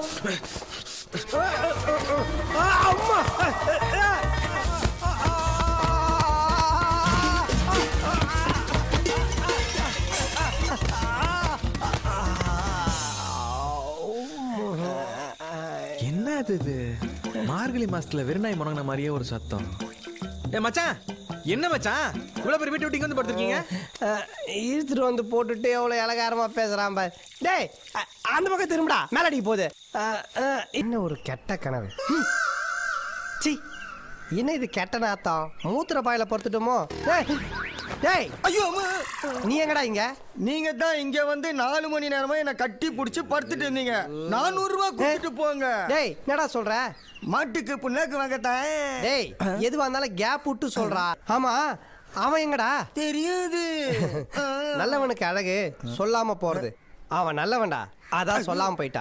அம்மா என்னது இது? மார்கழி மாசத்துல வெறுநாய் முறங்கின மாதிரியே ஒரு சத்தம். ஏ மச்சான், என்ன மச்சான் இவ்வளவு பெரிய வீட்டு விட்டு வந்து படுத்துருக்கீங்க? இழுத்துட்டு வந்து போட்டுட்டு எவ்வளவு இலகாரமா பேசுறான் பாரு. டேய் அந்த பக்கம் திரும்படா, மேலடிக்கு போகுது. என்ன ஒரு கெட்ட கனவு. சி, என்ன இது கெட்ட நாத்தம்? மூத்திர பாயில பொறுத்துட்டோமோ? டேய் ஐயோ, நீ எங்கடா இங்க? நீங்க தான் இங்க வந்து 4 மணி நேரமா என்ன கட்டி புடிச்சு படுத்துட்டு இருந்தீங்க. 400 ரூபாய் கொடுத்துட்டு போங்க. டேய் என்னடா சொல்ற? மாட்டுக்கு புண்ணாக்கு வாங்கத்தான். டேய் எதுவா இருந்தாலும் கேப் விட்டு சொல்றா. ஆமா அவன் எங்கடா? தெரியாது. நல்லவனுக்கு அழகு சொல்லாம போறது. அவன் நல்லவன்டா, அதான் சொல்லாம போயிட்டான்.